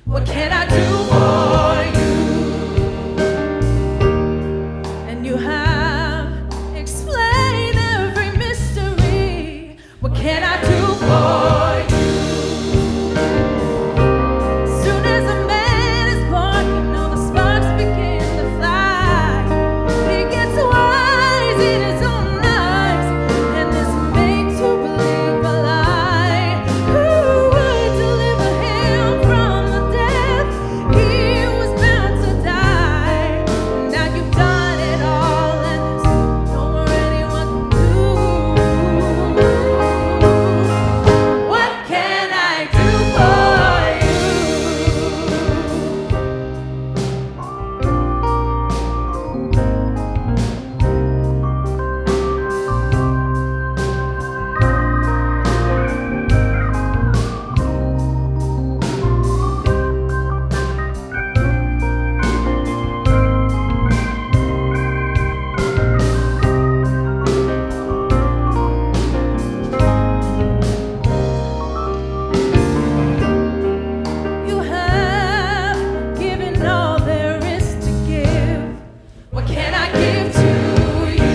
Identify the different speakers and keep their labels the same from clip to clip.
Speaker 1: What can I do for you? And you have explained every mystery. What can I do for you? Soon as a man is born, you know the sparks begin to fly. He gets wise in his own eyes and is made to believe a lie. Who would deliver him from the death? He was bound to die. Now you've done it all, and there's no more anyone can do. What can I do for you? You have given all there is to give. What can I give to you?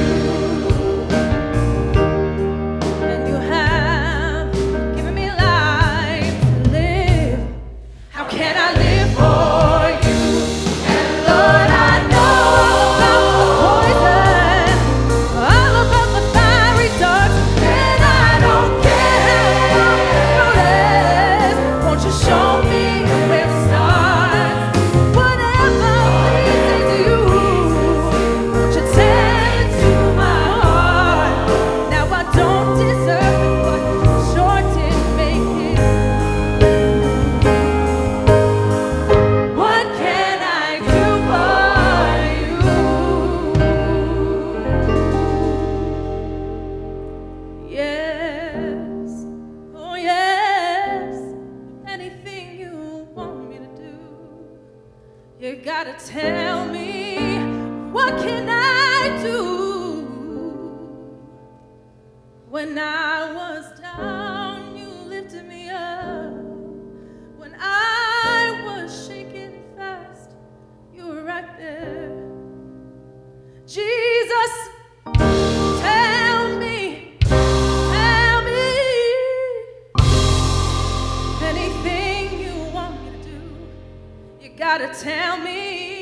Speaker 1: And you have given me life to live. How can I live for you? And Lord, I know all about the poison, all about the fiery darts, and I don't care how long it is. Won't you show me where it starts? Whatever pleases you, won't you tell it to my heart? Now I don't deserve it, but sure did make it. What can I do for you? Yes, oh yes, anything you want me to do. You gotta tell me, what can I do? When I was down, you lifted me up. When I was shaking fast, you were right there. Jesus, tell me, anything you want me to do. You gotta tell me.